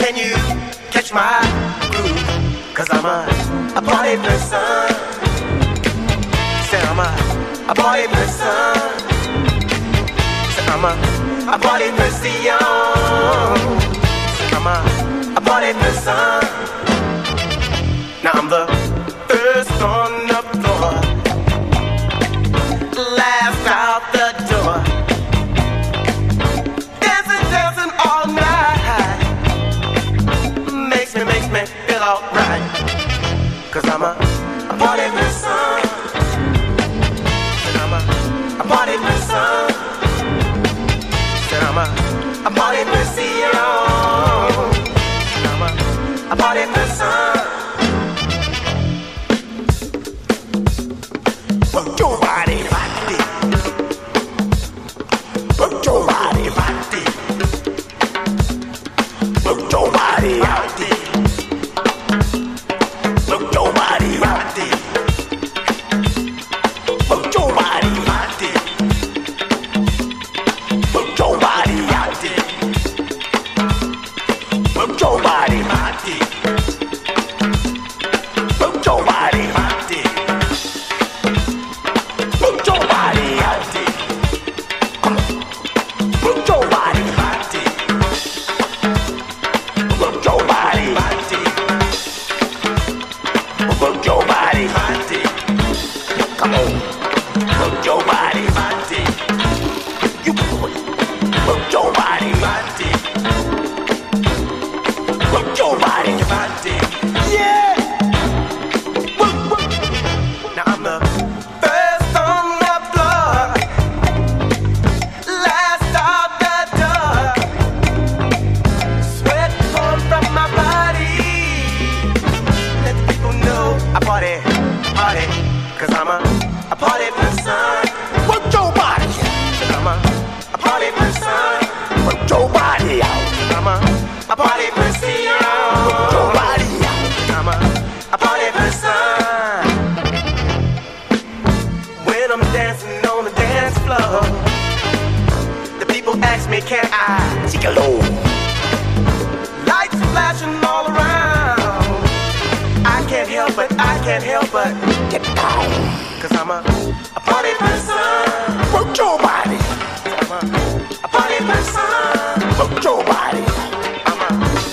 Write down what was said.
Can you catch my groove? Cause I'm a party person. Say I'm a party person. Say I'm a party person. Say I'm a party person. Now I'm the first on the floor, last out the door. Dancing all night. Makes me feel alright. Cause I'm a party person. I'm a party person. Said I'm a party person. I'm a party person. Work your body, body. Work your body, body. Work your body, body. Work your body, body. Work your body, body. Work your body, body. Work your body, body. Work your body, body. Work your body, body. Work your body, body. Work your body, body. Work your body, body. Come on, work your body, body. You work your body, body. Work your body, body. Yeah. Work. Now I'm the first on the floor, last out the door. Sweat pouring from my body. Let the people know I party. Cause I'm a party person. Work your body. I'm a party person. Work your body out. I'm a party person. Work your body out. I'm a party person. When I'm dancing on the dance floor, the people ask me, can I take a low? Lights flashing all around. I can't help but get down. Cause I'm a party person. Work your body. I'm a party person. Work your body. I'm